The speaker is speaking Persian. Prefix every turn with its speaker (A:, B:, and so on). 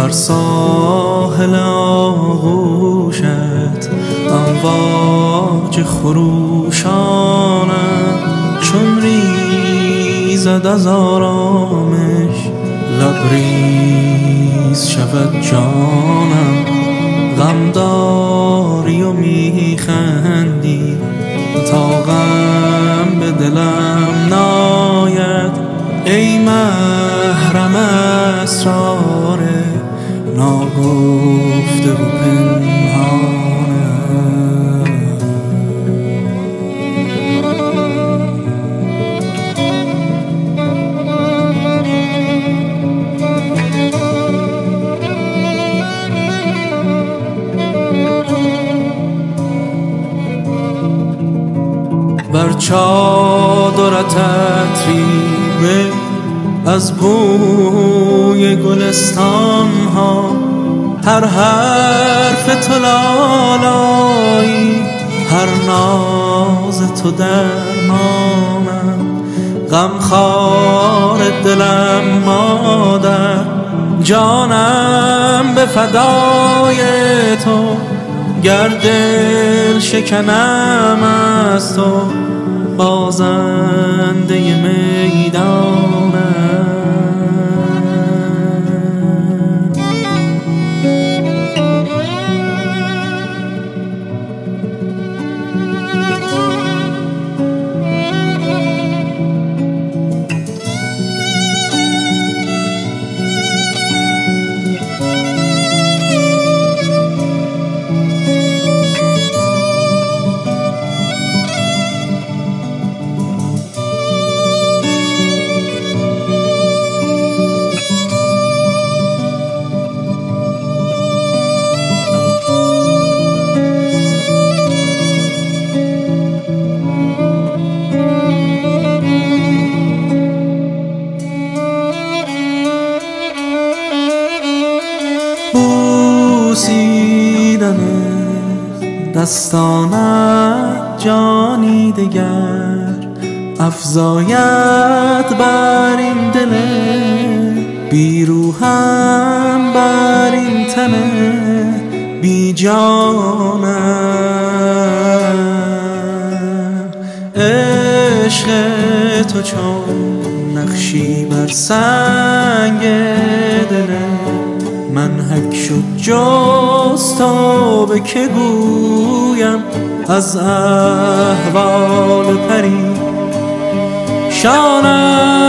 A: بر ساحل آغوشت امواج خروشانم، چون ریزد از آرامش لبریز شود جانم. غم داری و میخندی تا غم به دلم ناید، ای محرم اسرار ناگفته و پنهانم. بر چادرت عطری از بوی گلستان ها، هر حرف تو لالایی، هر ناز تو درمانم. غمخوار دلم مادر، جانم به فدای تو، گر دل شکنم از تو بازنده میدانم. بوسیدن دستانت جانی دگر افزاید بر این دل بیروهم، بر این تن بی جانم. عشق تو چون نقشی بر سنگ دل منحک شد، جز تا به که گویم از احوال پری شانم.